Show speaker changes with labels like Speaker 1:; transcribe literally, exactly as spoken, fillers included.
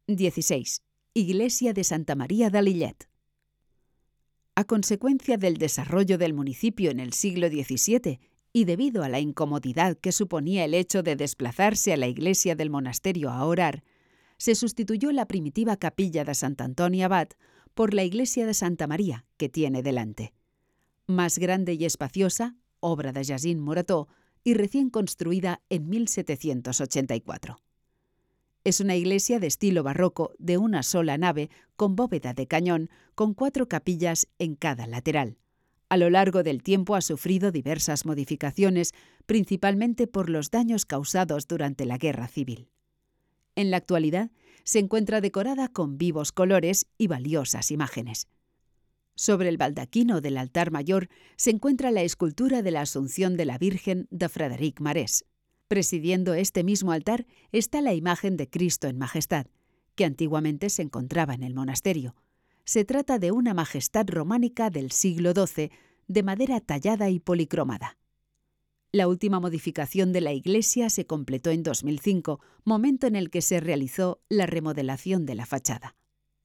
Speaker 1: dieciséis. Iglesia de Santa María de Lillet. A consecuencia del desarrollo del municipio en el siglo diecisiete y debido a la incomodidad que suponía el hecho de desplazarse a la iglesia del monasterio a orar, se sustituyó la primitiva capilla de Sant Antoni Abat por la iglesia de Santa María, que tiene delante. Más grande y espaciosa, obra de Jacint Morató, y recién construida en mil setecientos ochenta y cuatro. Es una iglesia de estilo barroco de una sola nave con bóveda de cañón con cuatro capillas en cada lateral. A lo largo del tiempo ha sufrido diversas modificaciones, principalmente por los daños causados durante la Guerra Civil. En la actualidad se encuentra decorada con vivos colores y valiosas imágenes. Sobre el baldaquino del altar mayor se encuentra la escultura de la Asunción de la Virgen de Frederic Marès. Presidiendo este mismo altar está la imagen de Cristo en Majestad, que antiguamente se encontraba en el monasterio. Se trata de una majestad románica del siglo doce, de madera tallada y policromada. La última modificación de la iglesia se completó en dos mil cinco, momento en el que se realizó la remodelación de la fachada.